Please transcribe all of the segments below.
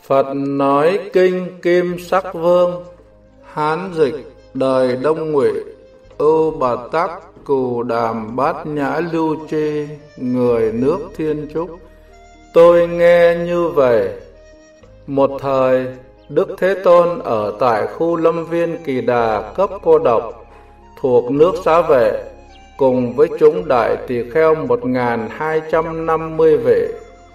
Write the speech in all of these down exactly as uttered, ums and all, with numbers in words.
Phật nói kinh Kim Sắc Vương. Hán dịch đời Đông Ngụy. Ưu Bà Tắc Cù Đàm Bát Nhã Lưu Chi, người nước Thiên Trúc. Tôi nghe như vậy. Một thời, Đức Thế Tôn ở tại khu lâm viên Kỳ Đà cấp Cô Độc, thuộc nước Xá Vệ, cùng với chúng đại tỳ kheo một nghìn hai trăm năm mươi vị.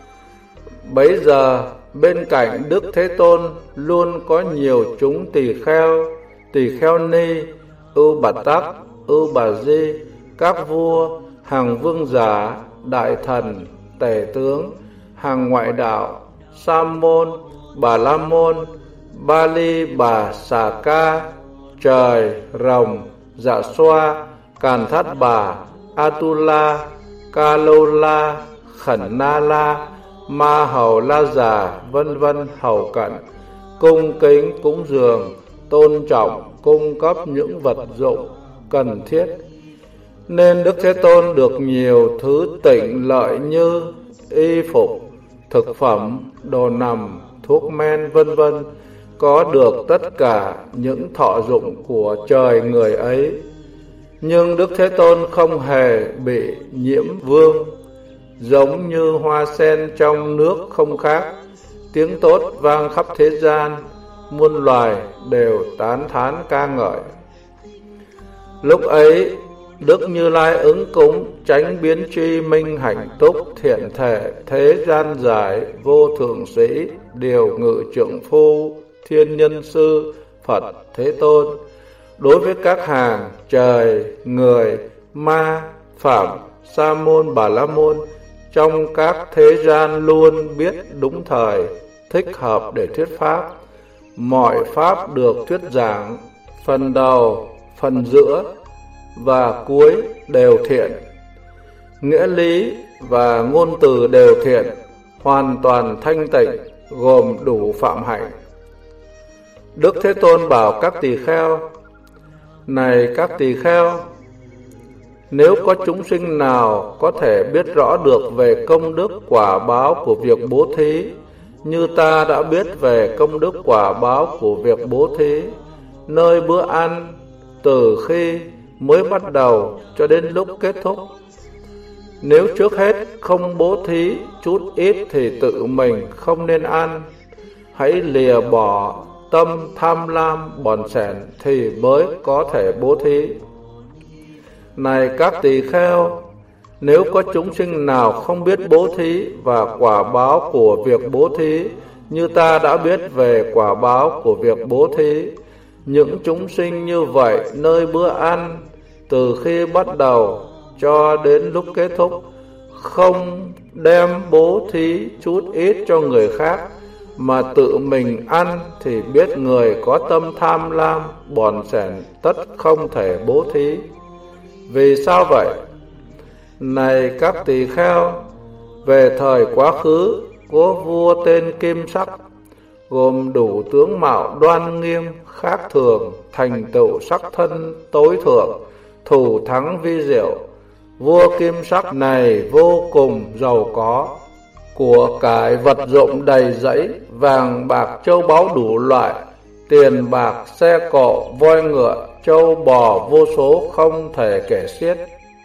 Bấy giờ, bên cạnh Đức Thế Tôn luôn có nhiều chúng tỳ kheo, tỳ kheo ni, Ưu Bà Tắc, Ưu Bà Di, các vua, hàng vương giả, đại thần, tể tướng, hàng ngoại đạo, sa môn, bà la môn, ba li bà xà ca, trời, rồng, dạ xoa, càn thát bà, atula, ca lô la, khẩn na la, ma hầu la già, vân vân hầu cận, cung kính cúng dường, tôn trọng, cung cấp những vật dụng cần thiết. Nên Đức Thế Tôn được nhiều thứ tịnh lợi như y phục, thực phẩm, đồ nằm, thuốc men, vân vân, có được tất cả những thọ dụng của trời người ấy. Nhưng Đức Thế Tôn không hề bị nhiễm vương, giống như hoa sen trong nước không khác. Tiếng tốt vang khắp thế gian, muôn loài đều tán thán ca ngợi. Lúc ấy, Đức Như Lai ứng cúng, chánh biến tri minh hạnh túc, thiện thể, thế gian giải, vô thượng sĩ, điều ngự trượng phu, thiên nhân sư, Phật Thế Tôn. Đối với các hàng trời, người, ma, phạm, sa môn, bà la môn, trong các thế gian luôn biết đúng thời, thích hợp để thuyết pháp. Mọi pháp được thuyết giảng, phần đầu, phần giữa và cuối đều thiện. Nghĩa lý và ngôn từ đều thiện, hoàn toàn thanh tịnh, gồm đủ phạm hạnh. Đức Thế Tôn bảo các tỳ kheo: Này các tỳ kheo, nếu có chúng sinh nào có thể biết rõ được về công đức quả báo của việc bố thí, như ta đã biết về công đức quả báo của việc bố thí, nơi bữa ăn, từ khi mới bắt đầu cho đến lúc kết thúc. Nếu trước hết không bố thí chút ít thì tự mình không nên ăn. Hãy lìa bỏ tâm tham lam bòn sẻn thì mới có thể bố thí. Này các tỳ kheo, nếu có chúng sinh nào không biết bố thí và quả báo của việc bố thí, như ta đã biết về quả báo của việc bố thí, những chúng sinh như vậy nơi bữa ăn, từ khi bắt đầu cho đến lúc kết thúc, không đem bố thí chút ít cho người khác, mà tự mình ăn, thì biết người có tâm tham lam bòn sẻn tất không thể bố thí. Vì sao vậy? Này các tỳ kheo, về thời quá khứ, có vua tên Kim Sắc, gồm đủ tướng mạo đoan nghiêm, khác thường, thành tựu sắc thân tối thượng, thủ thắng vi diệu. Vua Kim Sắc này vô cùng giàu có, của cải vật dụng đầy dẫy, vàng bạc châu báu đủ loại, tiền bạc, xe cộ, voi ngựa, trâu bò vô số không thể kể xiết.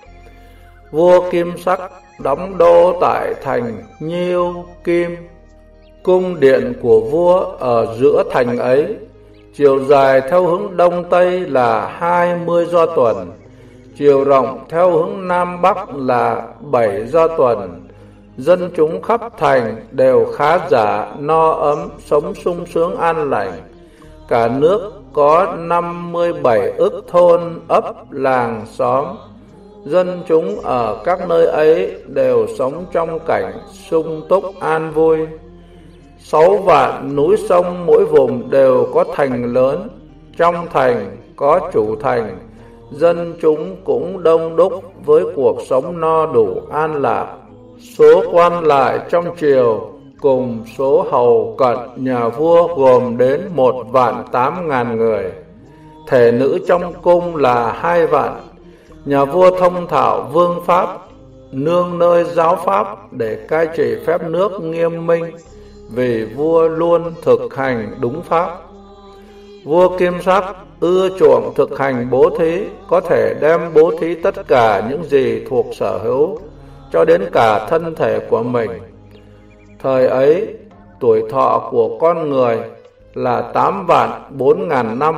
Vua Kim Sắc đóng đô tại thành Nhiêu Kim. Cung điện của vua ở giữa thành ấy, chiều dài theo hướng đông tây là hai mươi do tuần, chiều rộng theo hướng nam bắc là bảy do tuần. Dân chúng khắp thành đều khá giả, no ấm, sống sung sướng an lành. Cả nước có năm mươi bảy ức thôn, ấp, làng, xóm. Dân chúng ở các nơi ấy đều sống trong cảnh sung túc an vui. Sáu vạn núi sông mỗi vùng đều có thành lớn. Trong thành có chủ thành, dân chúng cũng đông đúc với cuộc sống no đủ an lạc. Số quan lại trong triều cùng số hầu cận nhà vua gồm đến một vạn tám ngàn người. Thể nữ trong cung là hai vạn. Nhà vua thông thạo vương pháp, nương nơi giáo pháp để cai trị phép nước nghiêm minh. vì vua luôn thực hành đúng pháp. Vua Kim Sắc ưa chuộng thực hành bố thí, có thể đem bố thí tất cả những gì thuộc sở hữu, cho đến cả thân thể của mình. Thời ấy, tuổi thọ của con người là tám vạn bốn ngàn năm.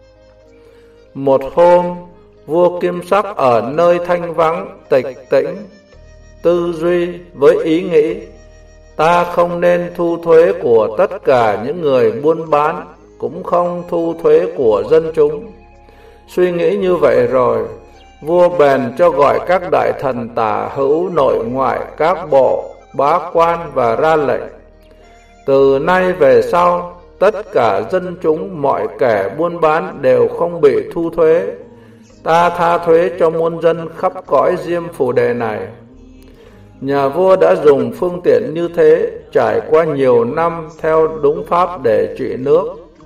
Một hôm, vua Kim Sắc ở nơi thanh vắng, tịch tĩnh, tư duy với ý nghĩ, ta không nên thu thuế của tất cả những người buôn bán, cũng không thu thuế của dân chúng. Suy nghĩ như vậy rồi, vua bèn cho gọi các đại thần tả hữu nội ngoại các bộ, bá quan và ra lệnh: từ nay về sau, tất cả dân chúng mọi kẻ buôn bán đều không bị thu thuế. Ta tha thuế cho muôn dân khắp cõi Diêm Phù Đề này. Nhà vua đã dùng phương tiện như thế trải qua nhiều năm theo đúng pháp để trị nước.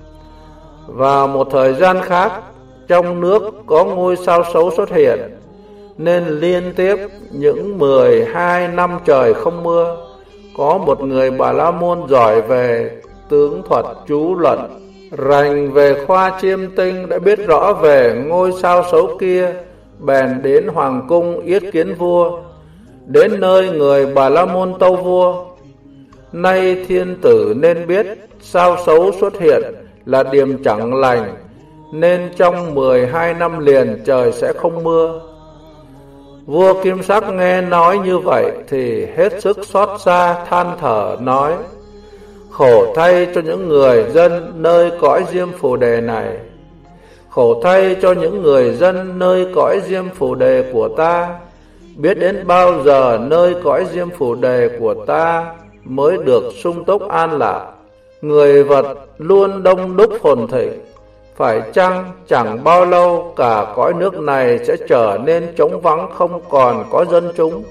Vào một thời gian khác, trong nước có ngôi sao xấu xuất hiện, nên liên tiếp những mười hai năm trời không mưa. Có một người Bà La Môn giỏi về tướng thuật chú luận, rành về khoa chiêm tinh, đã biết rõ về ngôi sao xấu kia, bèn đến hoàng cung yết kiến vua. Đến nơi người Bà La Môn tâu vua: nay thiên tử nên biết sao xấu xuất hiện là điềm chẳng lành, nên trong mười hai năm liền trời sẽ không mưa. Vua Kim Sắc nghe nói như vậy thì hết sức xót xa, than thở nói: khổ thay cho những người dân nơi cõi Diêm Phù Đề này, khổ thay cho những người dân nơi cõi Diêm Phù Đề của ta. Biết đến bao giờ nơi cõi Diêm Phù Đề của ta mới được sung túc an lạc, người vật luôn đông đúc phồn thịnh. Phải chăng chẳng bao lâu cả cõi nước này sẽ trở nên trống vắng, không còn có dân chúng?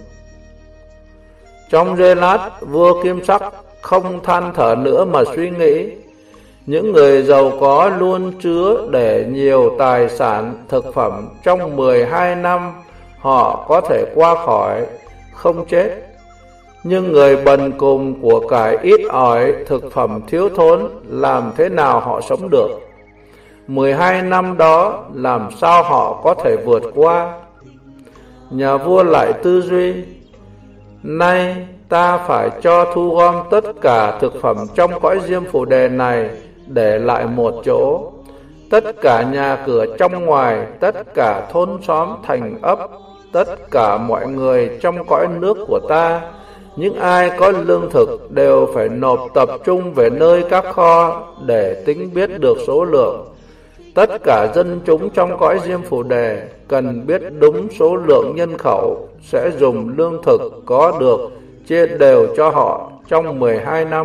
Trong giây lát, vua Kim Sắc không than thở nữa mà suy nghĩ. Những người giàu có luôn chứa để nhiều tài sản thực phẩm, trong mười hai năm họ có thể qua khỏi, không chết. Nhưng người bần cùng của cải ít ỏi, thực phẩm thiếu thốn, làm thế nào họ sống được? mười hai năm đó làm sao họ có thể vượt qua? Nhà vua lại tư duy: nay ta phải cho thu gom tất cả thực phẩm trong cõi Diêm Phù Đề này, để lại một chỗ. Tất cả nhà cửa trong ngoài, tất cả thôn xóm thành ấp, tất cả mọi người trong cõi nước của ta, những ai có lương thực đều phải nộp tập trung về nơi các kho để tính biết được số lượng. Tất cả dân chúng trong cõi Diêm Phù Đề cần biết đúng số lượng nhân khẩu, sẽ dùng lương thực có được chia đều cho họ trong mười hai năm.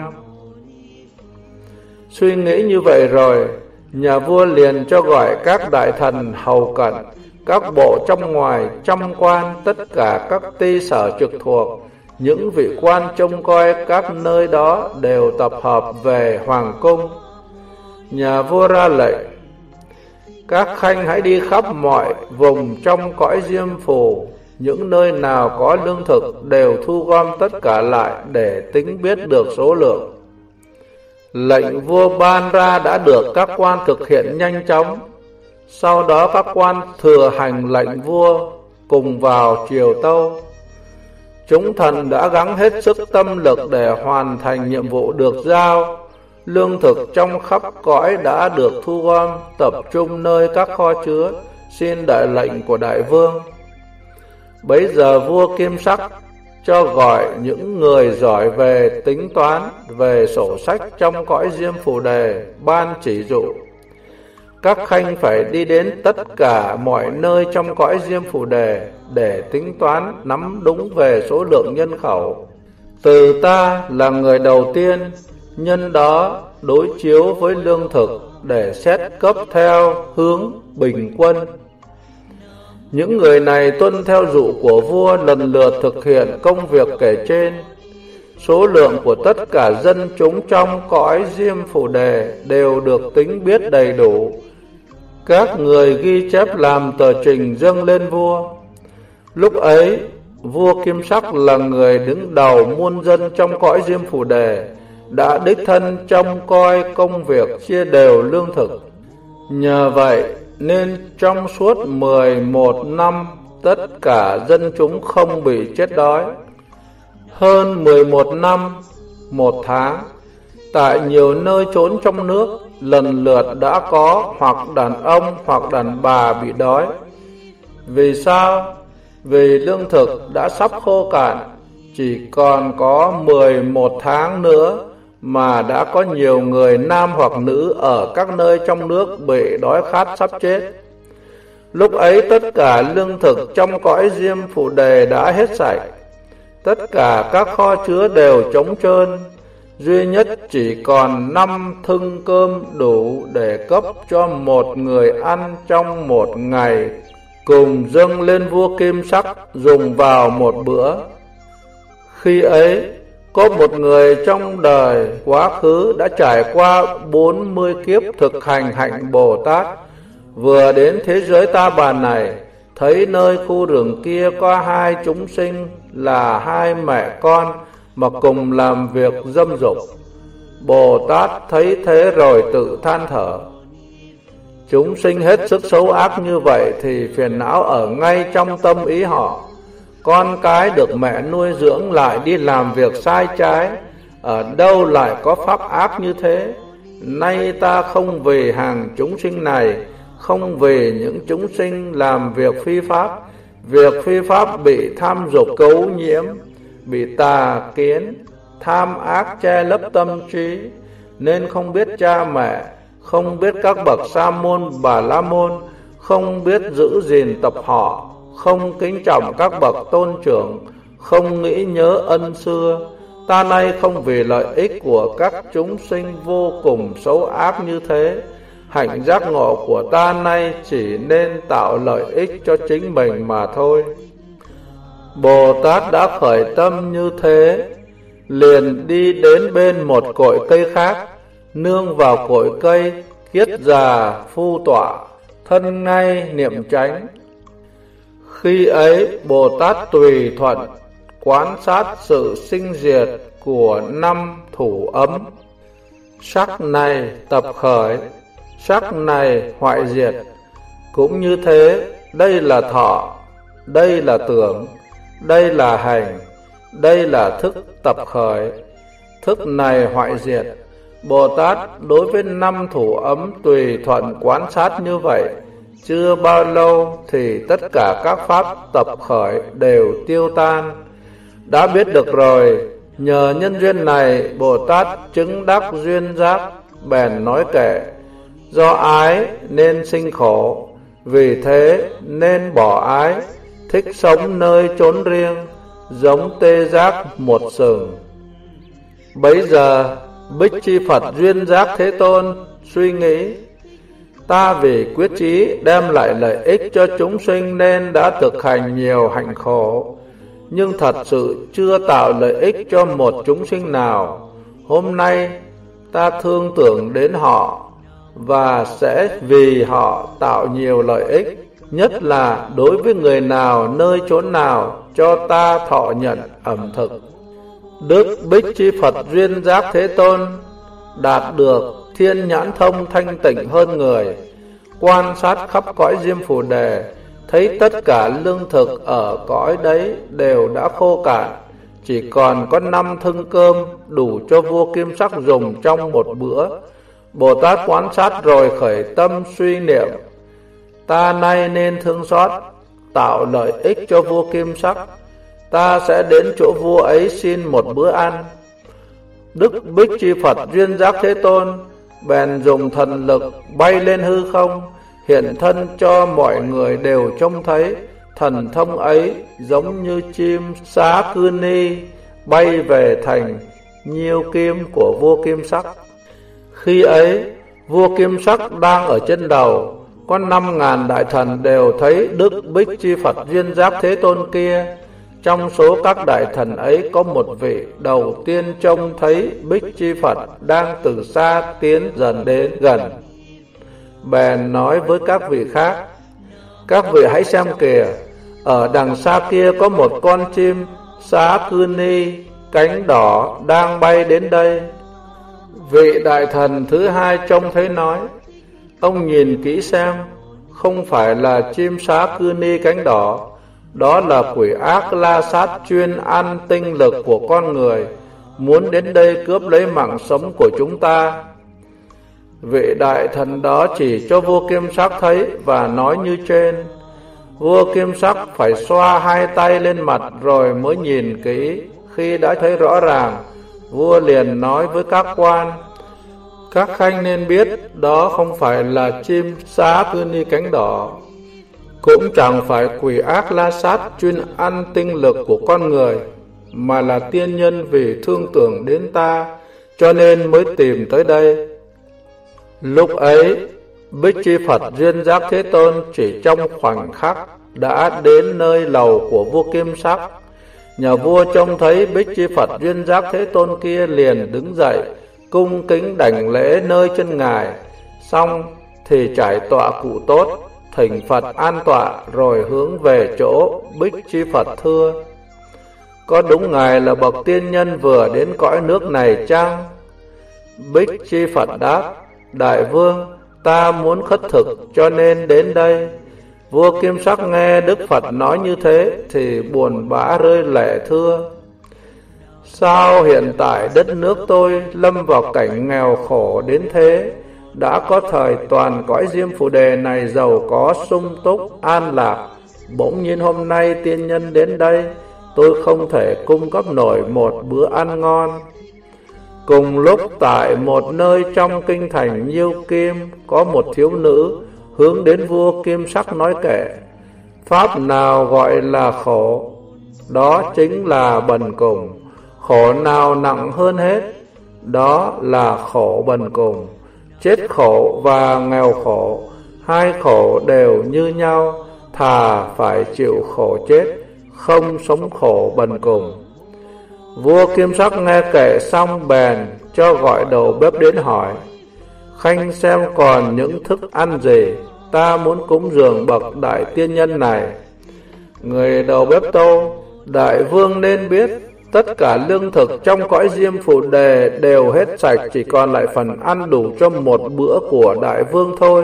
Suy nghĩ như vậy rồi, nhà vua liền cho gọi các đại thần hầu cận, các bộ trong ngoài, trăm quan, tất cả các ty sở trực thuộc, những vị quan trông coi các nơi đó đều tập hợp về hoàng cung. Nhà vua ra lệnh: các khanh hãy đi khắp mọi vùng trong cõi Diêm Phù, những nơi nào có lương thực đều thu gom tất cả lại để tính biết được số lượng. Lệnh vua ban ra đã được các quan thực hiện nhanh chóng. Sau đó các quan thừa hành lệnh vua, cùng vào triều tâu. Chúng thần đã gắng hết sức tâm lực để hoàn thành nhiệm vụ được giao. Lương thực trong khắp cõi đã được thu gom, tập trung nơi các kho chứa, xin đại lệnh của đại vương. Bấy giờ vua Kim Sắc cho gọi những người giỏi về tính toán, về sổ sách trong cõi Diêm Phù Đề, ban chỉ dụ: các khanh phải đi đến tất cả mọi nơi trong cõi Diêm Phù Đề để tính toán nắm đúng về số lượng nhân khẩu. Từ ta là người đầu tiên, nhân đó đối chiếu với lương thực để xét cấp theo hướng bình quân. Những người này tuân theo dụ của vua, lần lượt thực hiện công việc kể trên. Số lượng của tất cả dân chúng trong cõi Diêm Phù Đề đều được tính biết đầy đủ. Các người ghi chép làm tờ trình dâng lên vua. Lúc ấy, vua Kim Sắc là người đứng đầu muôn dân trong cõi Diêm Phù Đề, đã đích thân trông coi công việc chia đều lương thực. Nhờ vậy nên trong suốt mười một năm, tất cả dân chúng không bị chết đói. Hơn mười một năm, một tháng, tại nhiều nơi chốn trong nước, lần lượt đã có hoặc đàn ông hoặc đàn bà bị đói. Vì sao? Vì lương thực đã sắp khô cạn, chỉ còn có mười một tháng nữa mà đã có nhiều người nam hoặc nữ ở các nơi trong nước bị đói khát sắp chết. Lúc ấy tất cả lương thực trong cõi Diêm Phù Đề đã hết sạch. Tất cả các kho chứa đều trống trơn, duy nhất chỉ còn năm thưng cơm đủ để cấp cho một người ăn trong một ngày, cùng dâng lên vua Kim Sắc dùng vào một bữa. Khi ấy, có một người trong đời quá khứ đã trải qua bốn mươi kiếp thực hành hạnh Bồ Tát, vừa đến thế giới ta bà này, thấy nơi khu rừng kia có hai chúng sinh là hai mẹ con mà cùng làm việc dâm dục. Bồ Tát thấy thế rồi tự than thở: chúng sinh hết sức xấu ác như vậy thì phiền não ở ngay trong tâm ý họ. Con cái được mẹ nuôi dưỡng lại đi làm việc sai trái, ở đâu lại có pháp ác như thế? Nay ta không vì hàng chúng sinh này, không vì những chúng sinh làm việc phi pháp. Việc phi pháp bị tham dục cấu nhiễm, bị tà kiến, tham ác che lấp tâm trí, nên không biết cha mẹ, không biết các bậc sa môn bà la môn, không biết giữ gìn tập họ, không kính trọng các bậc tôn trưởng, không nghĩ nhớ ân xưa. Ta nay không vì lợi ích của các chúng sinh vô cùng xấu ác như thế, hạnh giác ngộ của ta nay chỉ nên tạo lợi ích cho chính mình mà thôi. Bồ Tát đã khởi tâm như thế, liền đi đến bên một cội cây khác, nương vào cội cây, kiết già phu tọa, thân ngay niệm chánh. Khi ấy Bồ Tát tùy thuận quan sát sự sinh diệt của năm thủ ấm. Sắc này tập khởi, sắc này hoại diệt. Cũng như thế, đây là thọ, đây là tưởng, đây là hành, đây là thức tập khởi. Thức này hoại diệt. Bồ Tát đối với năm thủ ấm tùy thuận quan sát như vậy, chưa bao lâu thì tất cả các pháp tập khởi đều tiêu tan. Đã biết được rồi, nhờ nhân duyên này Bồ Tát chứng đắc duyên giác, bèn nói kệ: do ái nên sinh khổ, vì thế nên bỏ ái, thích sống nơi chốn riêng, giống tê giác một sừng. Bấy giờ Bích Chi Phật duyên giác Thế Tôn suy nghĩ: ta vì quyết chí đem lại lợi ích cho chúng sinh nên đã thực hành nhiều hạnh khổ, nhưng thật sự chưa tạo lợi ích cho một chúng sinh nào. Hôm nay ta thương tưởng đến họ và sẽ vì họ tạo nhiều lợi ích, nhất là đối với người nào nơi chốn nào cho ta thọ nhận ẩm thực. Đức Bích Chi Phật duyên giác Thế Tôn đạt được thiên nhãn thông thanh tịnh hơn người, quan sát khắp cõi Diêm Phù Đề, thấy tất cả lương thực ở cõi đấy đều đã khô cạn, chỉ còn có năm thưng cơm đủ cho vua Kim Sắc dùng trong một bữa. Bồ Tát quan sát rồi khởi tâm suy niệm: ta nay nên thương xót, tạo lợi ích cho vua Kim Sắc. Ta sẽ đến chỗ vua ấy xin một bữa ăn. Đức Bích Chi Phật duyên giác Thế Tôn bèn dùng thần lực bay lên hư không, hiện thân cho mọi người đều trông thấy. Thần thông ấy giống như chim xá cư ni bay về thành Nhiêu Kim của vua Kim Sắc. Khi ấy vua Kim Sắc đang ở trên đầu, có năm ngàn đại thần đều thấy Đức Bích Chi Phật duyên giác Thế Tôn kia. Trong số các đại thần ấy có một vị đầu tiên trông thấy Bích Chi Phật đang từ xa tiến dần đến gần, bèn nói với các vị khác: các vị hãy xem kìa, ở đằng xa kia có một con chim xá cư ni cánh đỏ đang bay đến đây. Vị đại thần thứ hai trông thấy nói: ông nhìn kỹ xem, không phải là chim sá cư ni cánh đỏ, đó là quỷ ác La Sát chuyên ăn tinh lực của con người, muốn đến đây cướp lấy mạng sống của chúng ta. Vị đại thần đó chỉ cho vua Kim Sắc thấy và nói như trên. Vua Kim Sắc phải xoa hai tay lên mặt rồi mới nhìn kỹ. Khi đã thấy rõ ràng, vua liền nói với các quan: các khanh nên biết đó không phải là chim sá cư ni cánh đỏ, cũng chẳng phải quỷ ác La Sát chuyên ăn tinh lực của con người, mà là tiên nhân vì thương tưởng đến ta, cho nên mới tìm tới đây. Lúc ấy, Bích Chi Phật Duyên Giác Thế Tôn chỉ trong khoảnh khắc đã đến nơi lầu của vua Kim Sắc. Nhà vua trông thấy Bích Chi Phật Duyên Giác Thế Tôn kia liền đứng dậy, cung kính đảnh lễ nơi chân ngài, xong thì trải tọa cụ tốt, thỉnh Phật an tọa rồi hướng về chỗ Bích Chi Phật thưa: có đúng ngài là bậc tiên nhân vừa đến cõi nước này chăng? Bích Chi Phật đáp: đại vương, ta muốn khất thực cho nên đến đây. Vua Kim Sắc nghe Đức Phật nói như thế thì buồn bã rơi lệ thưa: sao hiện tại đất nước tôi lâm vào cảnh nghèo khổ đến thế? Đã có thời toàn cõi Diêm Phù Đề này giàu có sung túc an lạc, bỗng nhiên hôm nay tiên nhân đến đây, tôi không thể cung cấp nổi một bữa ăn ngon. Cùng lúc tại một nơi trong kinh thành Nhiêu Kim, có một thiếu nữ hướng đến vua Kim Sắc nói kệ: pháp nào gọi là khổ? Đó chính là bần cùng. Khổ nào nặng hơn hết? Đó là khổ bần cùng. Chết khổ và nghèo khổ, hai khổ đều như nhau, thà phải chịu khổ chết, không sống khổ bần cùng. Vua Kim Sắc nghe kệ xong bèn cho gọi đầu bếp đến hỏi: khanh xem còn những thức ăn gì, ta muốn cúng dường bậc đại tiên nhân này. Người đầu bếp tâu: đại vương nên biết, tất cả lương thực trong cõi Diêm Phù Đề đều hết sạch, chỉ còn lại phần ăn đủ cho một bữa của đại vương thôi.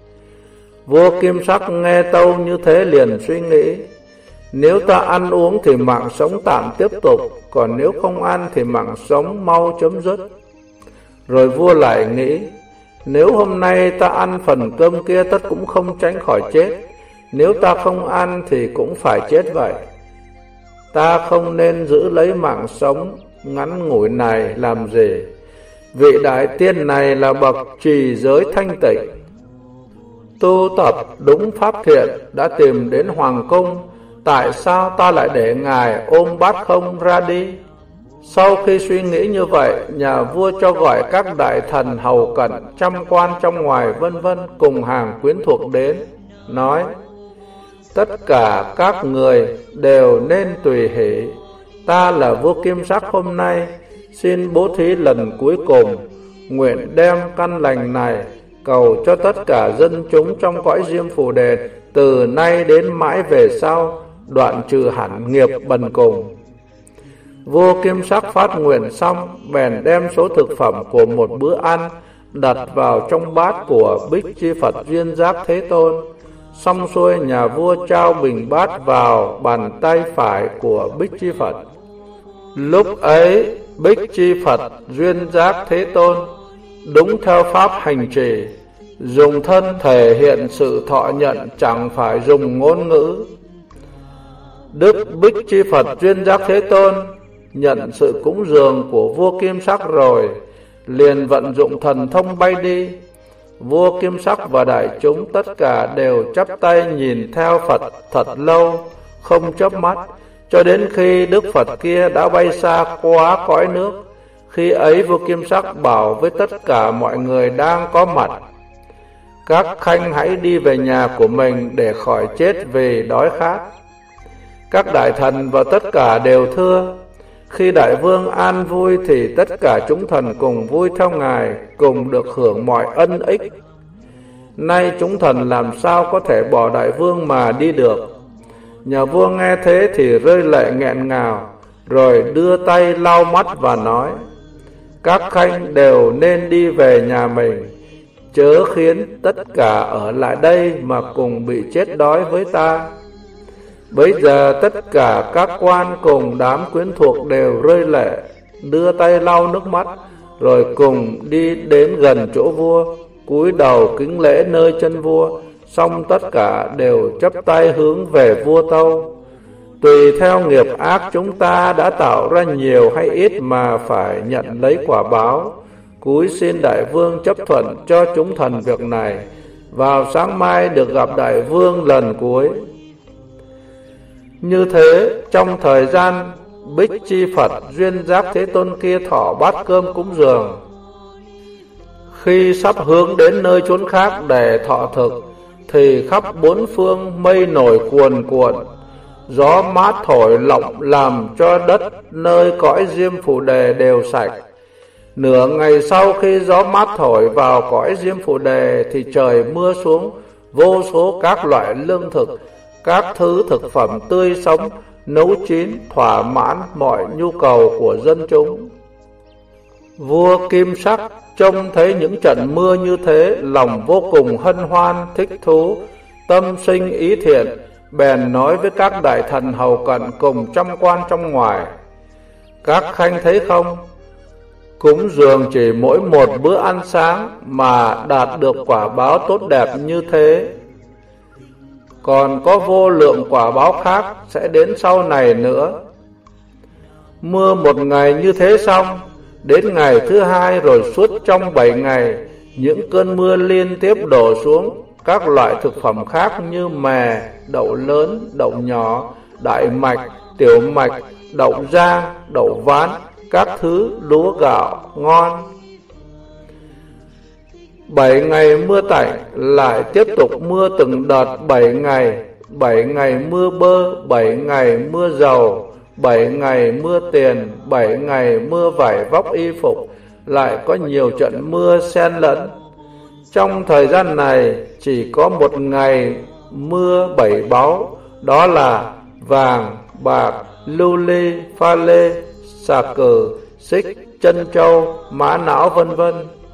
Vua Kim Sắc nghe tâu như thế liền suy nghĩ: nếu ta ăn uống thì mạng sống tạm tiếp tục, còn nếu không ăn thì mạng sống mau chấm dứt. Rồi vua lại nghĩ: nếu hôm nay ta ăn phần cơm kia tất cũng không tránh khỏi chết, nếu ta không ăn thì cũng phải chết vậy. Ta không nên giữ lấy mạng sống ngắn ngủi này làm gì? Vị đại tiên này là bậc trì giới thanh tịnh, tu tập đúng pháp thiện, đã tìm đến hoàng cung, tại sao ta lại để ngài ôm bát không ra đi? Sau khi suy nghĩ như vậy, nhà vua cho gọi các đại thần hầu cận, trăm quan trong ngoài vân vân cùng hàng quyến thuộc đến, nói: tất cả các người đều nên tùy hỷ. Ta là vua Kim Sắc hôm nay, xin bố thí lần cuối cùng, nguyện đem căn lành này cầu cho tất cả dân chúng trong cõi Diêm Phù Đề, từ nay đến mãi về sau, đoạn trừ hẳn nghiệp bần cùng. Vua Kim Sắc phát nguyện xong, bèn đem số thực phẩm của một bữa ăn đặt vào trong bát của Bích Chi Phật Duyên Giác Thế Tôn. Xong xuôi, nhà vua trao bình bát vào bàn tay phải của Bích Chi Phật. Lúc ấy, Bích Chi Phật Duyên Giác Thế Tôn đúng theo pháp hành trì, dùng thân thể hiện sự thọ nhận, chẳng phải dùng ngôn ngữ. Đức Bích Chi Phật Duyên Giác Thế Tôn nhận sự cúng dường của vua Kim Sắc rồi, liền vận dụng thần thông bay đi. Vua Kim Sắc và đại chúng tất cả đều chắp tay nhìn theo Phật thật lâu, không chớp mắt, cho đến khi Đức Phật kia đã bay xa quá cõi nước. Khi ấy vua Kim Sắc bảo với tất cả mọi người đang có mặt: các khanh hãy đi về nhà của mình để khỏi chết vì đói khát. Các đại thần và tất cả đều thưa: khi đại vương an vui thì tất cả chúng thần cùng vui theo ngài, cùng được hưởng mọi ân ích. Nay chúng thần làm sao có thể bỏ đại vương mà đi được? Nhà vua nghe thế thì rơi lệ nghẹn ngào, rồi đưa tay lau mắt và nói: các khanh đều nên đi về nhà mình, chớ khiến tất cả ở lại đây mà cùng bị chết đói với ta. Bấy giờ tất cả các quan cùng đám quyến thuộc đều rơi lệ, đưa tay lau nước mắt, rồi cùng đi đến gần chỗ vua, cúi đầu kính lễ nơi chân vua. Xong tất cả đều chắp tay hướng về vua tâu: tùy theo nghiệp ác chúng ta đã tạo ra nhiều hay ít mà phải nhận lấy quả báo. Cúi xin đại vương chấp thuận cho chúng thần việc này, vào sáng mai được gặp đại vương lần cuối. Như thế, trong thời gian Bích Chi Phật duyên giác Thế Tôn kia thọ bát cơm cúng dường, khi sắp hướng đến nơi chốn khác để thọ thực, thì khắp bốn phương mây nổi cuồn cuộn, gió mát thổi lộng làm cho đất nơi cõi Diêm Phù Đề đều sạch. Nửa ngày sau, khi gió mát thổi vào cõi Diêm Phù Đề thì trời mưa xuống vô số các loại lương thực, các thứ thực phẩm tươi sống, nấu chín, thỏa mãn mọi nhu cầu của dân chúng. Vua Kim Sắc trông thấy những trận mưa như thế, lòng vô cùng hân hoan, thích thú, tâm sinh ý thiện, bèn nói với các đại thần hầu cận cùng trăm quan trong ngoài: các khanh thấy không, cúng dường chỉ mỗi một bữa ăn sáng mà đạt được quả báo tốt đẹp như thế, còn có vô lượng quả báo khác sẽ đến sau này nữa. Mưa một ngày như thế xong, đến ngày thứ hai rồi suốt trong bảy ngày, những cơn mưa liên tiếp đổ xuống. Các loại thực phẩm khác như mè, đậu lớn, đậu nhỏ, đại mạch, tiểu mạch, đậu rang, đậu ván, các thứ lúa gạo ngon. Bảy ngày mưa tạnh, lại tiếp tục mưa từng đợt bảy ngày. Bảy ngày mưa bơ, bảy ngày mưa dầu, bảy ngày mưa tiền, bảy ngày mưa vải vóc y phục, lại có nhiều trận mưa xen lẫn. Trong thời gian này chỉ có một ngày mưa bảy báu, đó là vàng, bạc, lưu ly, pha lê, xà cừ, xích, chân châu, mã não vân vân.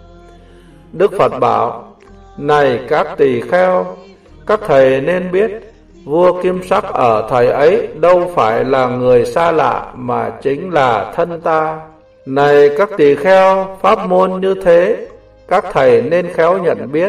Đức Phật bảo: này các tỳ kheo, các thầy nên biết, vua Kim Sắc ở thời ấy đâu phải là người xa lạ, mà chính là thân ta. Này các tỳ kheo, pháp môn như thế các thầy nên khéo nhận biết.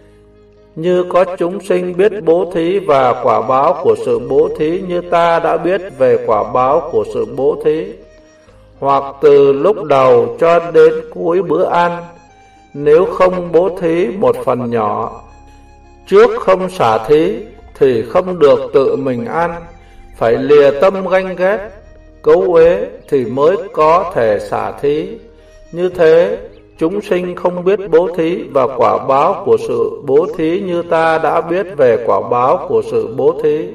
Như có chúng sinh biết bố thí và quả báo của sự bố thí như ta đã biết về quả báo của sự bố thí, hoặc từ lúc đầu cho đến cuối bữa ăn, nếu không bố thí một phần nhỏ, trước không xả thí, thì không được tự mình ăn, phải lìa tâm ganh ghét, cấu uế thì mới có thể xả thí. Như thế, chúng sinh không biết bố thí và quả báo của sự bố thí như ta đã biết về quả báo của sự bố thí.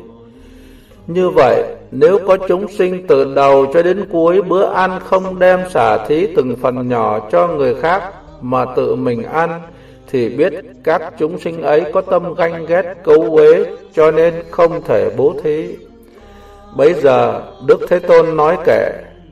Như vậy, nếu có chúng sinh từ đầu cho đến cuối bữa ăn không đem xả thí từng phần nhỏ cho người khác mà tự mình ăn, thì biết các chúng sinh ấy có tâm ganh ghét cấu uế, cho nên không thể bố thí. Bấy giờ Đức Thế Tôn nói kể: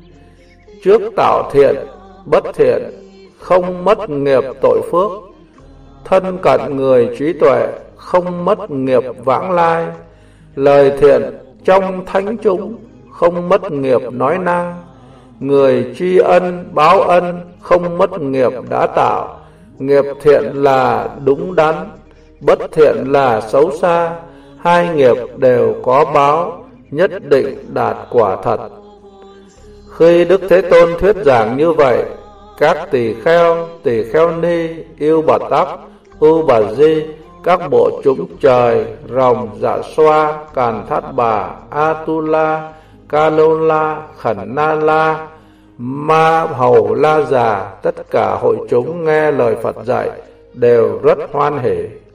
trước tạo thiện, bất thiện, không mất nghiệp tội phước, thân cận người trí tuệ, không mất nghiệp vãng lai, lời thiện trong thánh chúng, không mất nghiệp nói năng, người tri ân báo ân, không mất nghiệp đã tạo. Nghiệp thiện là đúng đắn, bất thiện là xấu xa, hai nghiệp đều có báo, nhất định đạt quả thật. Khi Đức Thế Tôn thuyết giảng như vậy, các tỳ kheo, tỳ kheo ni, yêu bà tắc, ưu bà di, các bộ chúng trời, rồng, dạ xoa, càn thát bà, atula, ca lô la, khẩn na la, ma hầu la già, tất cả hội chúng nghe lời Phật dạy đều rất hoan hỉ.